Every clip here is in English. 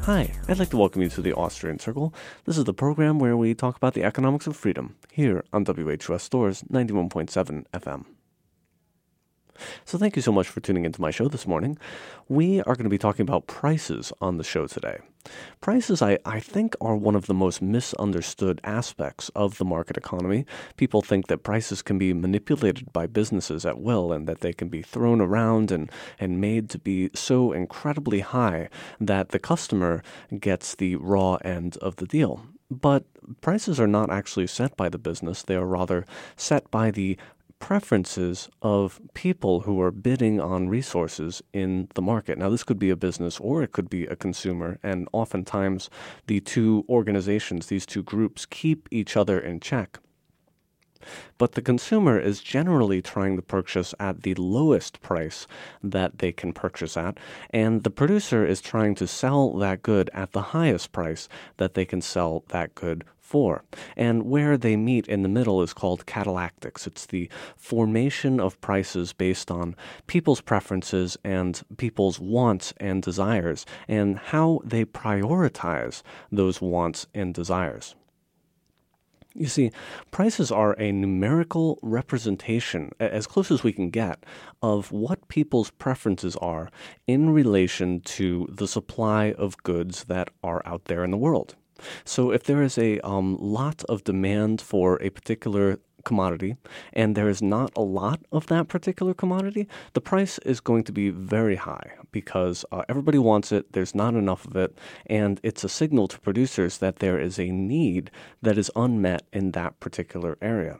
Hi, I'd like to welcome you to the Austrian Circle. This is the program where we talk about the economics of freedom here on WHUS Stores 91.7 FM. So thank you so much for tuning into my show this morning. We are going to be talking about prices on the show today. Prices, I think, are one of the most misunderstood aspects of the market economy. People think that prices can be manipulated by businesses at will and that they can be thrown around and made to be so incredibly high that the customer gets the raw end of the deal. But prices are not actually set by the business. They are rather set by the preferences of people who are bidding on resources in the market. Now, this could be a business or it could be a consumer, and oftentimes the two organizations, these two groups, keep each other in check. But the consumer is generally trying to purchase at the lowest price that they can purchase at, and the producer is trying to sell that good at the highest price that they can sell that good for. And where they meet in the middle is called catalactics. It's the formation of prices based on people's preferences and people's wants and desires, and how they prioritize those wants and desires. You see, prices are a numerical representation, as close as we can get, of what people's preferences are in relation to the supply of goods that are out there in the world. So if there is a lot of demand for a particular commodity and there is not a lot of that particular commodity, the price is going to be very high because everybody wants it, there's not enough of it, and it's a signal to producers that there is a need that is unmet in that particular area.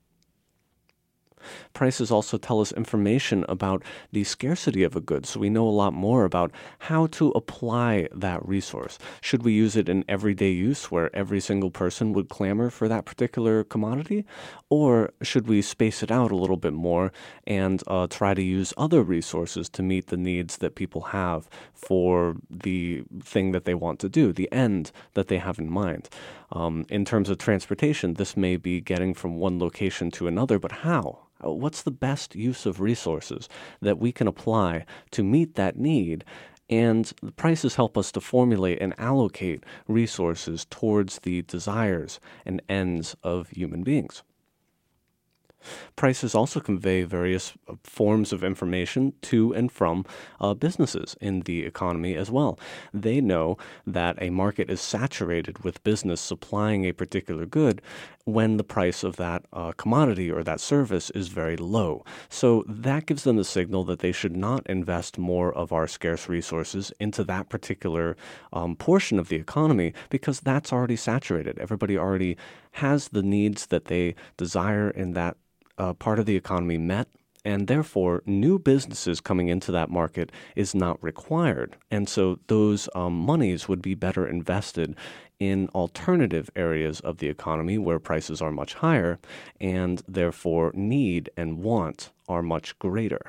Prices also tell us information about the scarcity of a good, so we know a lot more about how to apply that resource. Should we use it in everyday use where every single person would clamor for that particular commodity? Or should we space it out a little bit more and try to use other resources to meet the needs that people have for the thing that they want to do, the end that they have in mind? In terms of transportation, this may be getting from one location to another, but how? What's the best use of resources that we can apply to meet that need? And the prices help us to formulate and allocate resources towards the desires and ends of human beings. Prices also convey various forms of information to and from businesses in the economy as well. They know that a market is saturated with business supplying a particular good when the price of that commodity or that service is very low. So that gives them the signal that they should not invest more of our scarce resources into that particular portion of the economy because that's already saturated. Everybody already has the needs that they desire in that part of the economy met, and therefore new businesses coming into that market is not required. And so those monies would be better invested in alternative areas of the economy where prices are much higher and therefore need and want are much greater.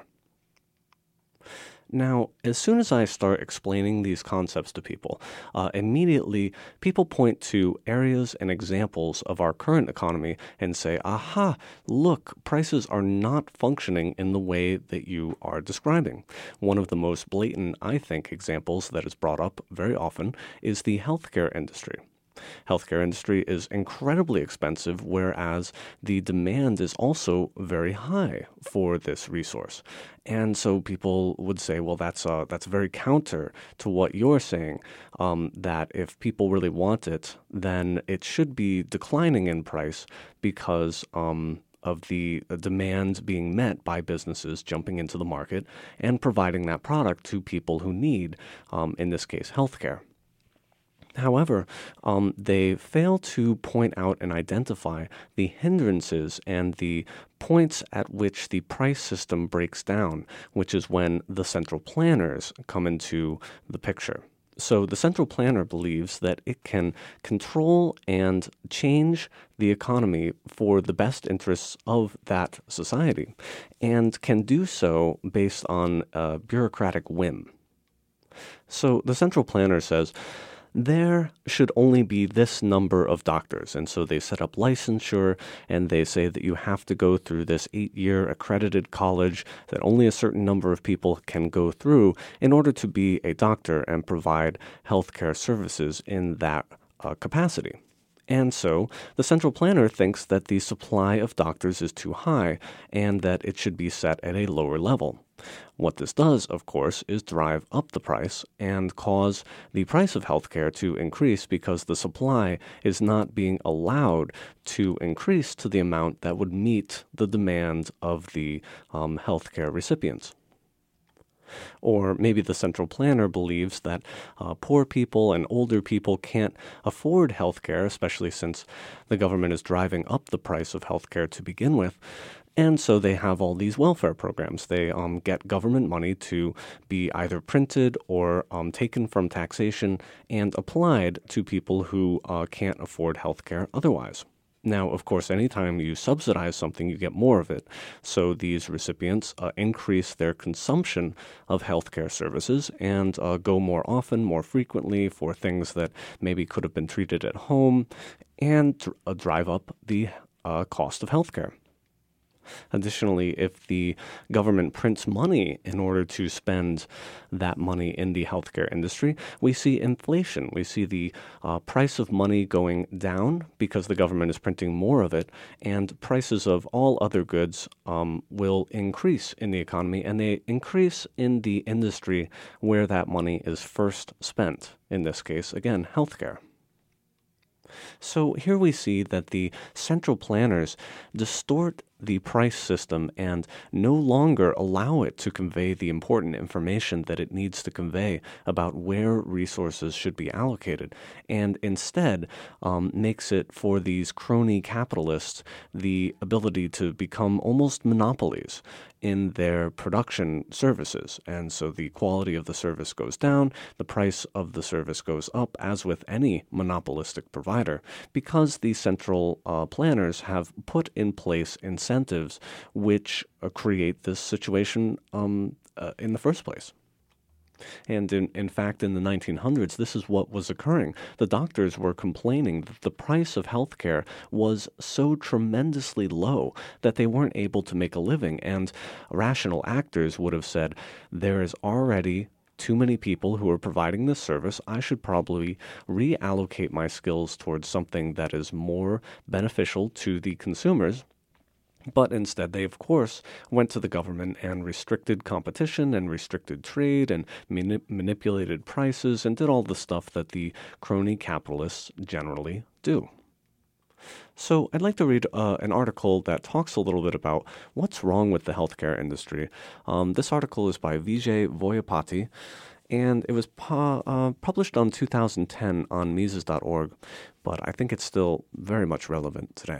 Now, as soon as I start explaining these concepts to people, immediately people point to areas and examples of our current economy and say, aha, look, prices are not functioning in the way that you are describing. One of the most blatant, I think, examples that is brought up very often is the healthcare industry. Healthcare industry is incredibly expensive, whereas the demand is also very high for this resource. And so people would say, well, that's very counter to what you're saying, that if people really want it, then it should be declining in price because of the demand being met by businesses jumping into the market and providing that product to people who need, in this case, healthcare. However, they fail to point out and identify the hindrances and the points at which the price system breaks down, which is when the central planners come into the picture. So the central planner believes that it can control and change the economy for the best interests of that society, and can do so based on a bureaucratic whim. So the central planner says, there should only be this number of doctors. And so they set up licensure and they say that you have to go through this 8-year accredited college that only a certain number of people can go through in order to be a doctor and provide healthcare services in that capacity. And so the central planner thinks that the supply of doctors is too high and that it should be set at a lower level. What this does, of course, is drive up the price and cause the price of healthcare to increase because the supply is not being allowed to increase to the amount that would meet the demand of the healthcare recipients. Or maybe the central planner believes that poor people and older people can't afford health care, especially since the government is driving up the price of health care to begin with. And so they have all these welfare programs. They get government money to be either printed or taken from taxation and applied to people who can't afford health care otherwise. Now, of course, anytime you subsidize something, you get more of it. So these recipients increase their consumption of healthcare services and go more often, more frequently for things that maybe could have been treated at home and drive up the cost of healthcare. Additionally, if the government prints money in order to spend that money in the healthcare industry, we see inflation. We see the price of money going down because the government is printing more of it, and prices of all other goods will increase in the economy, and they increase in the industry where that money is first spent. In this case, again, healthcare. So here we see that the central planners distort the price system and no longer allow it to convey the important information that it needs to convey about where resources should be allocated, and instead makes it for these crony capitalists the ability to become almost monopolies in their production services. And so the quality of the service goes down, the price of the service goes up, as with any monopolistic provider, because the central planners have put in place incentives which create this situation in the first place. And in fact, in the 1900s, this is what was occurring. The doctors were complaining that the price of healthcare was so tremendously low that they weren't able to make a living. And rational actors would have said, there is already too many people who are providing this service. I should probably reallocate my skills towards something that is more beneficial to the consumers. But instead, they, of course, went to the government and restricted competition and restricted trade and manipulated prices and did all the stuff that the crony capitalists generally do. So I'd like to read an article that talks a little bit about what's wrong with the healthcare industry. This article is by Vijay Voyapati, and it was published on 2010 on Mises.org, but I think it's still very much relevant today.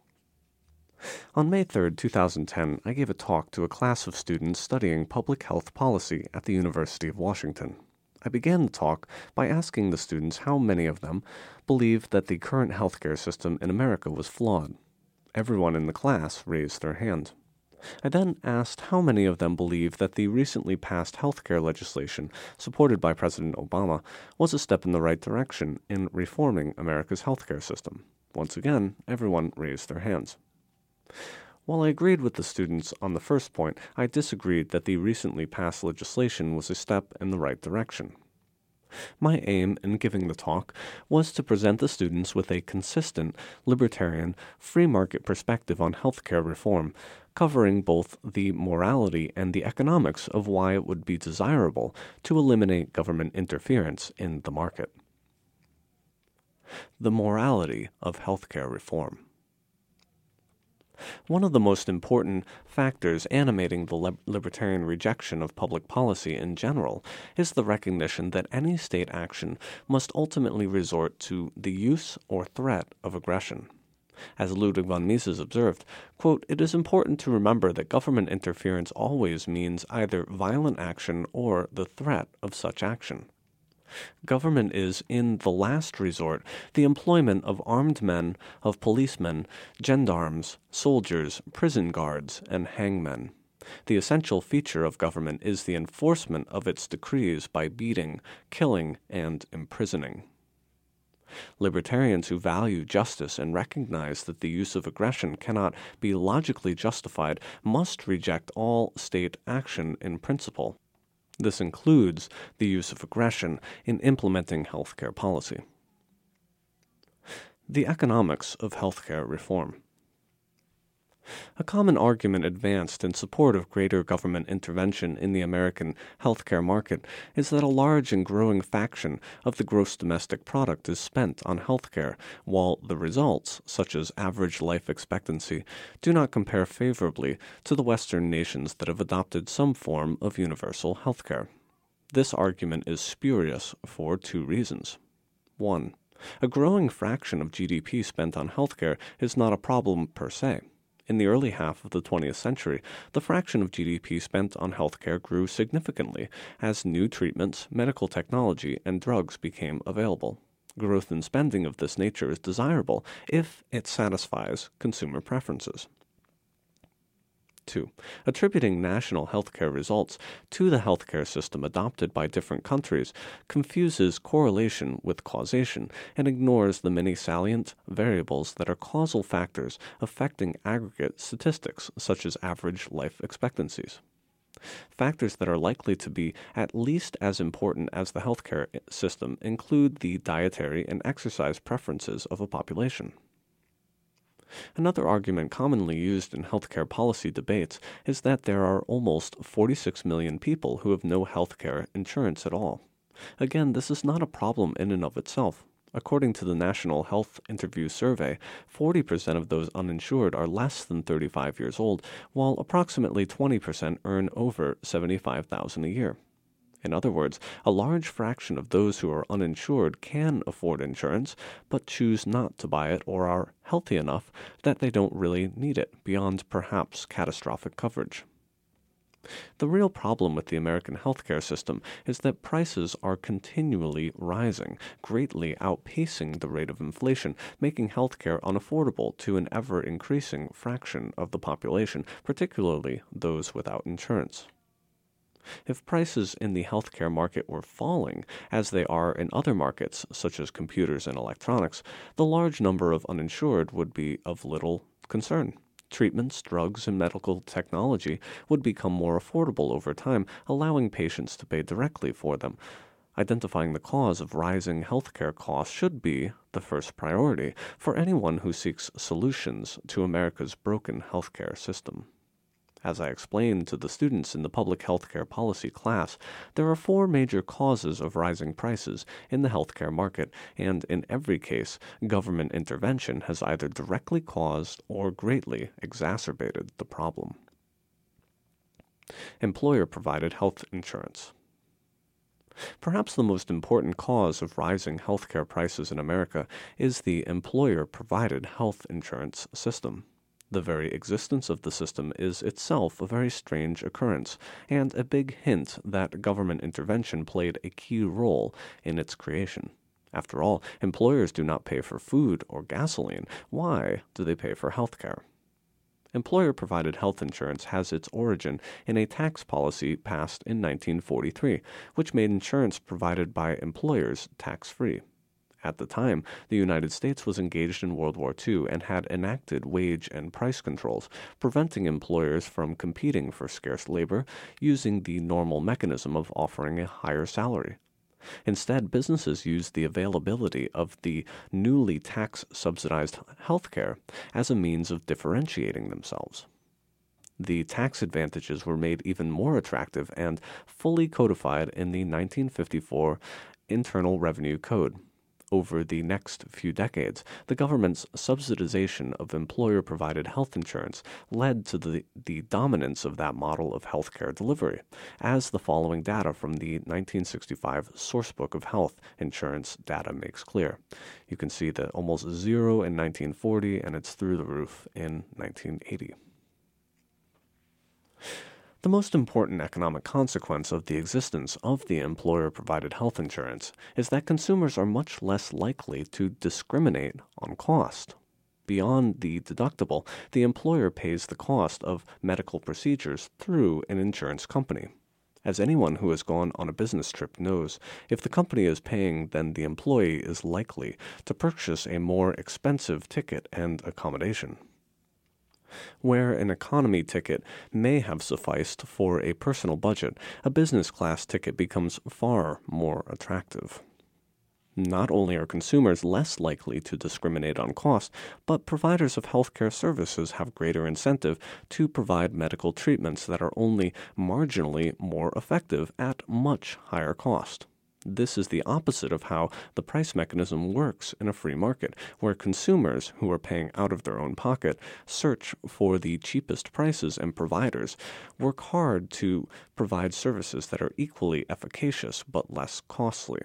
On May 3, 2010, I gave a talk to a class of students studying public health policy at the University of Washington. I began the talk by asking the students how many of them believed that the current healthcare system in America was flawed. Everyone in the class raised their hand. I then asked how many of them believed that the recently passed healthcare legislation supported by President Obama was a step in the right direction in reforming America's healthcare system. Once again, everyone raised their hands. While I agreed with the students on the first point, I disagreed that the recently passed legislation was a step in the right direction. My aim in giving the talk was to present the students with a consistent, libertarian, free market perspective on healthcare reform, covering both the morality and the economics of why it would be desirable to eliminate government interference in the market. The morality of healthcare reform. One of the most important factors animating the libertarian rejection of public policy in general is the recognition that any state action must ultimately resort to the use or threat of aggression. As Ludwig von Mises observed, quote, "It is important to remember that government interference always means either violent action or the threat of such action. Government is, in the last resort, the employment of armed men, of policemen, gendarmes, soldiers, prison guards, and hangmen. The essential feature of government is the enforcement of its decrees by beating, killing, and imprisoning." Libertarians who value justice and recognize that the use of aggression cannot be logically justified must reject all state action in principle. This includes the use of aggression in implementing healthcare policy. The economics of healthcare reform. A common argument advanced in support of greater government intervention in the American healthcare market is that a large and growing fraction of the gross domestic product is spent on healthcare, while the results, such as average life expectancy, do not compare favorably to the Western nations that have adopted some form of universal healthcare. This argument is spurious for two reasons. 1. A growing fraction of GDP spent on healthcare is not a problem per se. In the early half of the 20th century, the fraction of GDP spent on healthcare grew significantly as new treatments, medical technology, and drugs became available. Growth in spending of this nature is desirable if it satisfies consumer preferences. 2. Attributing national healthcare results to the healthcare system adopted by different countries confuses correlation with causation and ignores the many salient variables that are causal factors affecting aggregate statistics, such as average life expectancies. Factors that are likely to be at least as important as the healthcare system include the dietary and exercise preferences of a population. Another argument commonly used in healthcare policy debates is that there are almost 46 million people who have no healthcare insurance at all. Again, this is not a problem in and of itself. According to the National Health Interview Survey, 40% of those uninsured are less than 35 years old, while approximately 20% earn over $75,000 a year. In other words, a large fraction of those who are uninsured can afford insurance, but choose not to buy it or are healthy enough that they don't really need it, beyond perhaps catastrophic coverage. The real problem with the American healthcare system is that prices are continually rising, greatly outpacing the rate of inflation, making healthcare unaffordable to an ever-increasing fraction of the population, particularly those without insurance. If prices in the healthcare market were falling, as they are in other markets, such as computers and electronics, the large number of uninsured would be of little concern. Treatments, drugs, and medical technology would become more affordable over time, allowing patients to pay directly for them. Identifying the cause of rising healthcare costs should be the first priority for anyone who seeks solutions to America's broken healthcare system. As I explained to the students in the public healthcare policy class, there are 4 major causes of rising prices in the healthcare market, and in every case, government intervention has either directly caused or greatly exacerbated the problem. Employer-provided health insurance. Perhaps the most important cause of rising healthcare prices in America is the employer-provided health insurance system. The very existence of the system is itself a very strange occurrence, and a big hint that government intervention played a key role in its creation. After all, employers do not pay for food or gasoline. Why do they pay for health care? Employer-provided health insurance has its origin in a tax policy passed in 1943, which made insurance provided by employers tax-free. At the time, the United States was engaged in World War II and had enacted wage and price controls, preventing employers from competing for scarce labor using the normal mechanism of offering a higher salary. Instead, businesses used the availability of the newly tax-subsidized health care as a means of differentiating themselves. The tax advantages were made even more attractive and fully codified in the 1954 Internal Revenue Code. Over the next few decades, the government's subsidization of employer-provided health insurance led to the dominance of that model of healthcare delivery, as the following data from the 1965 Sourcebook of Health Insurance data makes clear. You can see that almost zero in 1940, and it's through the roof in 1980. The most important economic consequence of the existence of the employer-provided health insurance is that consumers are much less likely to discriminate on cost. Beyond the deductible, the employer pays the cost of medical procedures through an insurance company. As anyone who has gone on a business trip knows, if the company is paying, then the employee is likely to purchase a more expensive ticket and accommodation. Where an economy ticket may have sufficed for a personal budget, a business class ticket becomes far more attractive. Not only are consumers less likely to discriminate on cost, but providers of healthcare services have greater incentive to provide medical treatments that are only marginally more effective at much higher cost. This is the opposite of how the price mechanism works in a free market, where consumers who are paying out of their own pocket search for the cheapest prices and providers work hard to provide services that are equally efficacious but less costly.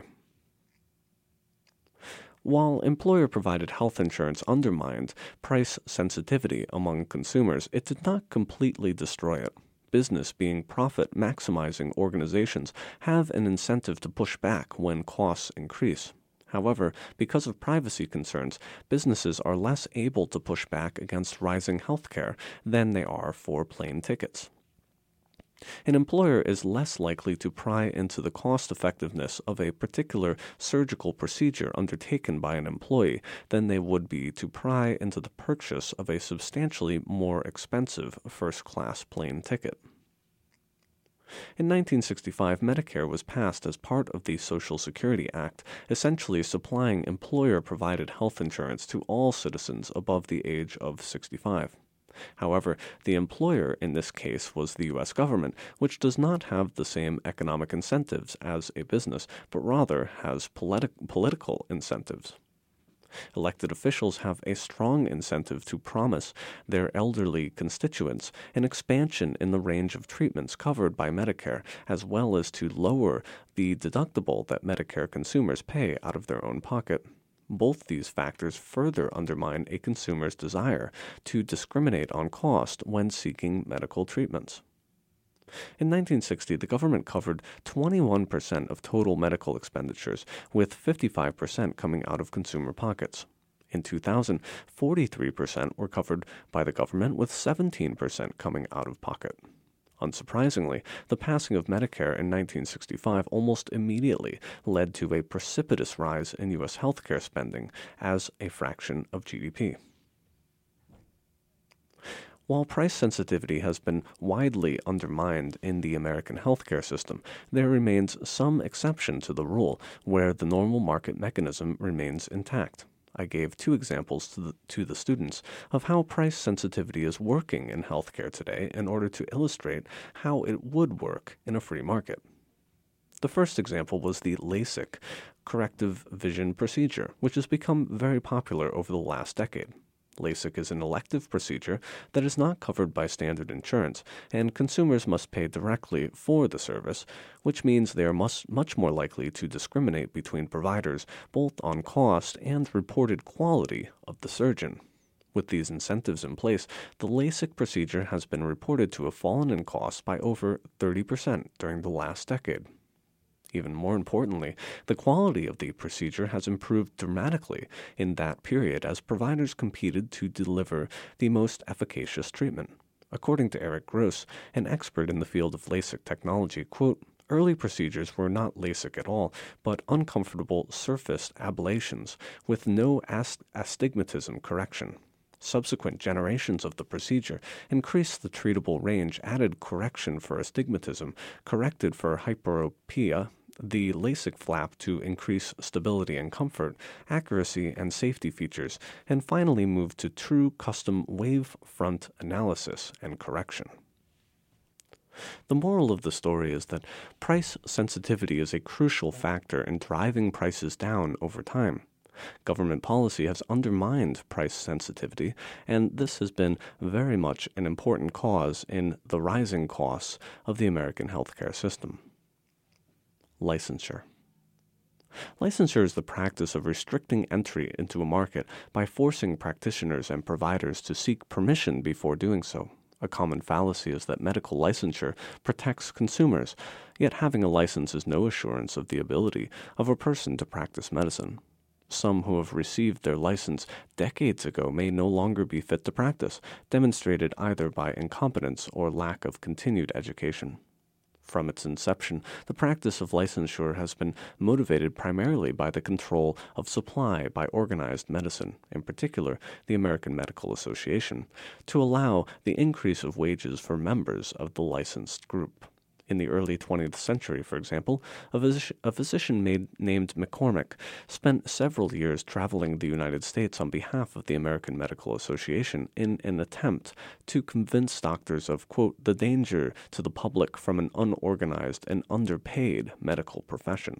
While employer-provided health insurance undermined price sensitivity among consumers, it did not completely destroy it. Business being profit-maximizing organizations have an incentive to push back when costs increase. However, because of privacy concerns, businesses are less able to push back against rising healthcare than they are for plane tickets. An employer is less likely to pry into the cost-effectiveness of a particular surgical procedure undertaken by an employee than they would be to pry into the purchase of a substantially more expensive first-class plane ticket. In 1965, Medicare was passed as part of the Social Security Act, essentially supplying employer-provided health insurance to all citizens above the age of 65. However, the employer in this case was the U.S. government, which does not have the same economic incentives as a business, but rather has political incentives. Elected officials have a strong incentive to promise their elderly constituents an expansion in the range of treatments covered by Medicare, as well as to lower the deductible that Medicare consumers pay out of their own pocket. Both these factors further undermine a consumer's desire to discriminate on cost when seeking medical treatments. In 1960, the government covered 21% of total medical expenditures, with 55% coming out of consumer pockets. In 2000, 43% were covered by the government, with 17% coming out of pocket. Unsurprisingly, the passing of Medicare in 1965 almost immediately led to a precipitous rise in U.S. healthcare spending as a fraction of GDP. While price sensitivity has been widely undermined in the American healthcare system, there remains some exception to the rule where the normal market mechanism remains intact. I gave two examples to the students of how price sensitivity is working in healthcare today in order to illustrate how it would work in a free market. The first example was the LASIK corrective vision procedure, which has become very popular over the last decade. LASIK is an elective procedure that is not covered by standard insurance, and consumers must pay directly for the service, which means they are much more likely to discriminate between providers both on cost and reported quality of the surgeon. With these incentives in place, the LASIK procedure has been reported to have fallen in cost by over 30% during the last decade. Even more importantly, the quality of the procedure has improved dramatically in that period as providers competed to deliver the most efficacious treatment. According to Eric Gross, an expert in the field of LASIK technology, quote, "Early procedures were not LASIK at all, but uncomfortable surface ablations with no astigmatism correction. Subsequent generations of the procedure increased the treatable range, added correction for astigmatism, corrected for hyperopia, the LASIK flap to increase stability and comfort, accuracy and safety features, and finally moved to true custom wavefront analysis and correction." The moral of the story is that price sensitivity is a crucial factor in driving prices down over time. Government policy has undermined price sensitivity, and this has been very much an important cause in the rising costs of the American healthcare system. Licensure. Licensure is the practice of restricting entry into a market by forcing practitioners and providers to seek permission before doing so. A common fallacy is that medical licensure protects consumers, yet having a license is no assurance of the ability of a person to practice medicine. Some who have received their license decades ago may no longer be fit to practice, demonstrated either by incompetence or lack of continued education. From its inception, the practice of licensure has been motivated primarily by the control of supply by organized medicine, in particular the American Medical Association, to allow the increase of wages for members of the licensed group. In the early 20th century, for example, a physician named McCormick spent several years traveling the United States on behalf of the American Medical Association in an attempt to convince doctors of, quote, the danger to the public from an unorganized and underpaid medical profession.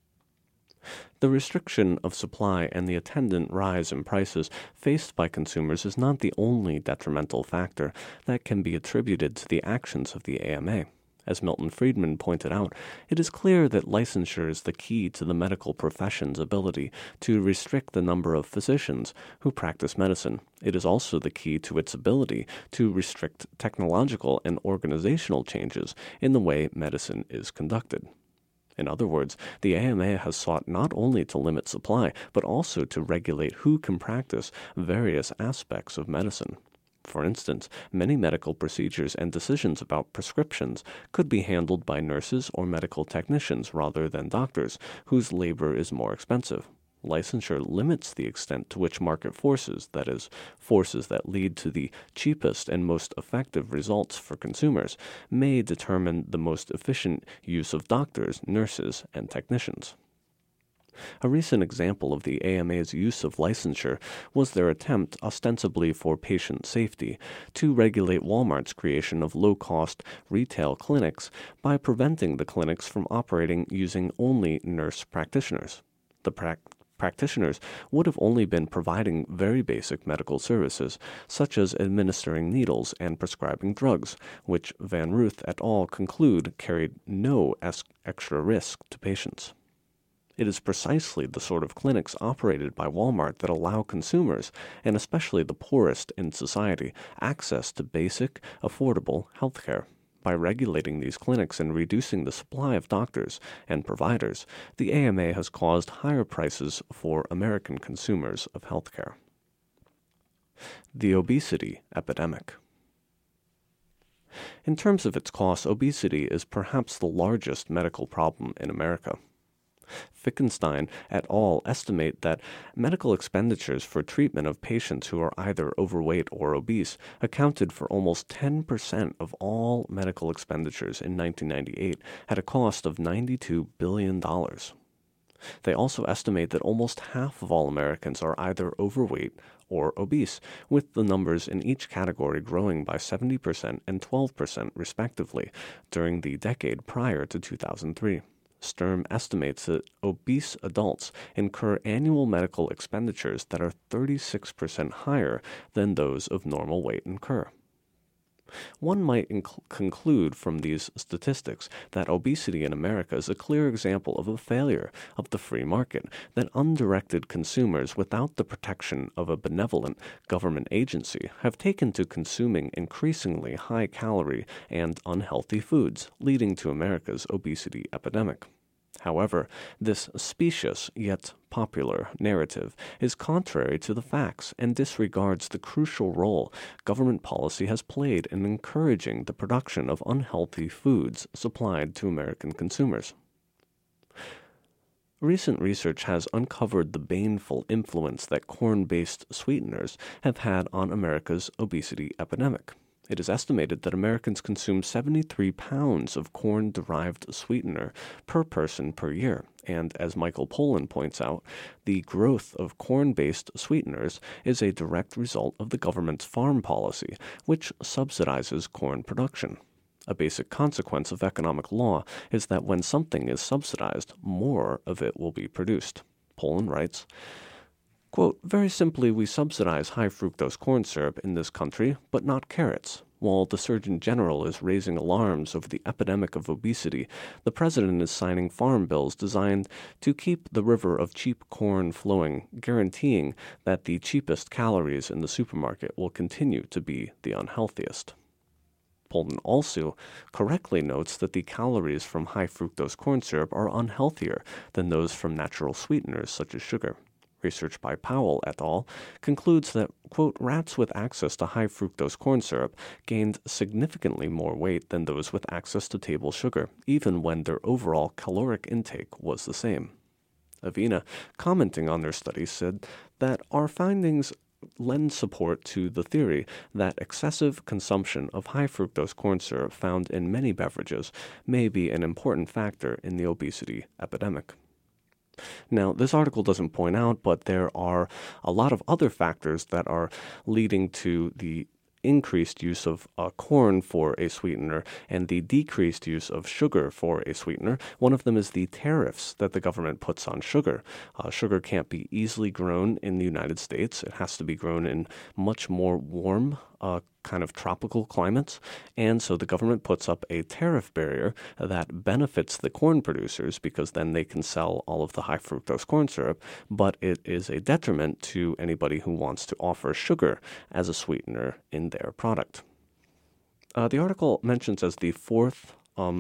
The restriction of supply and the attendant rise in prices faced by consumers is not the only detrimental factor that can be attributed to the actions of the AMA. As Milton Friedman pointed out, it is clear that licensure is the key to the medical profession's ability to restrict the number of physicians who practice medicine. It is also the key to its ability to restrict technological and organizational changes in the way medicine is conducted. In other words, the AMA has sought not only to limit supply, but also to regulate who can practice various aspects of medicine. For instance, many medical procedures and decisions about prescriptions could be handled by nurses or medical technicians rather than doctors, whose labor is more expensive. Licensure limits the extent to which market forces, that is, forces that lead to the cheapest and most effective results for consumers, may determine the most efficient use of doctors, nurses, and technicians. A recent example of the AMA's use of licensure was their attempt, ostensibly for patient safety, to regulate Walmart's creation of low-cost retail clinics by preventing the clinics from operating using only nurse practitioners. The practitioners would have only been providing very basic medical services, such as administering needles and prescribing drugs, which Van Ruth et al. Conclude carried no extra risk to patients. It is precisely the sort of clinics operated by Walmart that allow consumers, and especially the poorest in society, access to basic, affordable health care. By regulating these clinics and reducing the supply of doctors and providers, the AMA has caused higher prices for American consumers of health care. The obesity epidemic. In terms of its cost, obesity is perhaps the largest medical problem in America. Fickenstein et al. Estimate that medical expenditures for treatment of patients who are either overweight or obese accounted for almost 10% of all medical expenditures in 1998 at a cost of $92 billion. They also estimate that almost half of all Americans are either overweight or obese, with the numbers in each category growing by 70% and 12% respectively during the decade prior to 2003. Sturm estimates that obese adults incur annual medical expenditures that are 36% higher than those of normal weight incur. One might conclude from these statistics that obesity in America is a clear example of a failure of the free market, that undirected consumers without the protection of a benevolent government agency have taken to consuming increasingly high-calorie and unhealthy foods, leading to America's obesity epidemic. However, this specious yet popular narrative is contrary to the facts and disregards the crucial role government policy has played in encouraging the production of unhealthy foods supplied to American consumers. Recent research has uncovered the baneful influence that corn-based sweeteners have had on America's obesity epidemic. It is estimated that Americans consume 73 pounds of corn-derived sweetener per person per year, and as Michael Pollan points out, the growth of corn-based sweeteners is a direct result of the government's farm policy, which subsidizes corn production. A basic consequence of economic law is that when something is subsidized, more of it will be produced. Pollan writes, quote, very simply, we subsidize high-fructose corn syrup in this country, but not carrots. While the Surgeon General is raising alarms over the epidemic of obesity, the President is signing farm bills designed to keep the river of cheap corn flowing, guaranteeing that the cheapest calories in the supermarket will continue to be the unhealthiest. Pollan also correctly notes that the calories from high-fructose corn syrup are unhealthier than those from natural sweeteners such as sugar. research by Powell et al., concludes that, quote, rats with access to high fructose corn syrup gained significantly more weight than those with access to table sugar, even when their overall caloric intake was the same. Avena, commenting on their study, said that our findings lend support to the theory that excessive consumption of high fructose corn syrup found in many beverages may be an important factor in the obesity epidemic. Now, this article doesn't point out, but there are a lot of other factors that are leading to the increased use of corn for a sweetener and the decreased use of sugar for a sweetener. One of them is the tariffs that the government puts on sugar. Sugar can't be easily grown in the United States. It has to be grown in much more warm kind of tropical climates, and so the government puts up a tariff barrier that benefits the corn producers because then they can sell all of the high fructose corn syrup, but it is a detriment to anybody who wants to offer sugar as a sweetener in their product. The article mentions as the fourth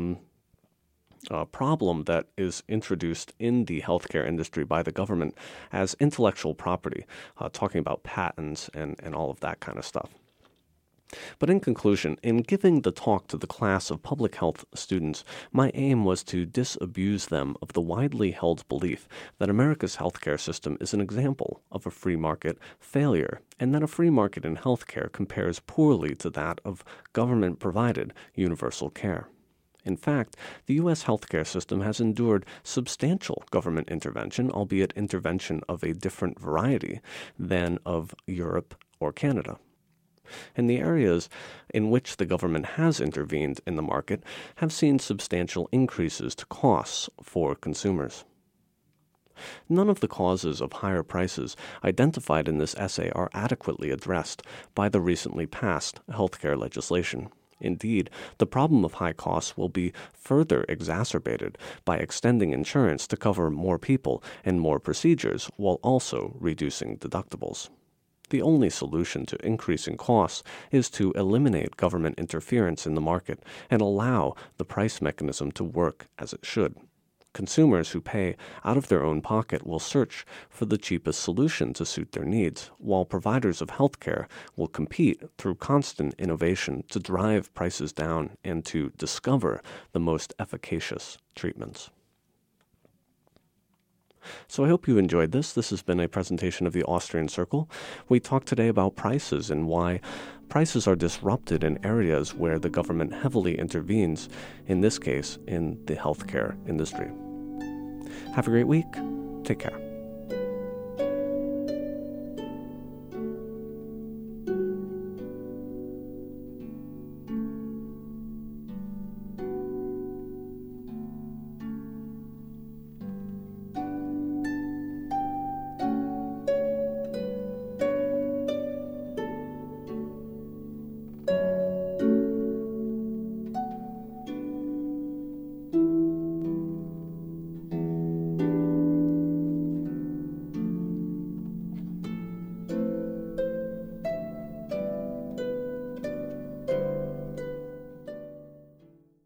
problem that is introduced in the healthcare industry by the government as intellectual property, talking about patents and all of that kind of stuff. But in conclusion, in giving the talk to the class of public health students, my aim was to disabuse them of the widely held belief that America's healthcare system is an example of a free market failure, and that a free market in healthcare compares poorly to that of government-provided universal care. In fact, the U.S. healthcare system has endured substantial government intervention, albeit intervention of a different variety than of Europe or Canada. And the areas in which the government has intervened in the market have seen substantial increases to costs for consumers. None of the causes of higher prices identified in this essay are adequately addressed by the recently passed healthcare legislation. Indeed, the problem of high costs will be further exacerbated by extending insurance to cover more people and more procedures while also reducing deductibles. The only solution to increasing costs is to eliminate government interference in the market and allow the price mechanism to work as it should. Consumers who pay out of their own pocket will search for the cheapest solution to suit their needs, while providers of healthcare will compete through constant innovation to drive prices down and to discover the most efficacious treatments. So I hope you enjoyed this. This has been a presentation of the Austrian Circle. We talked today about prices and why prices are disrupted in areas where the government heavily intervenes, in this case, in the healthcare industry. Have a great week. Take care.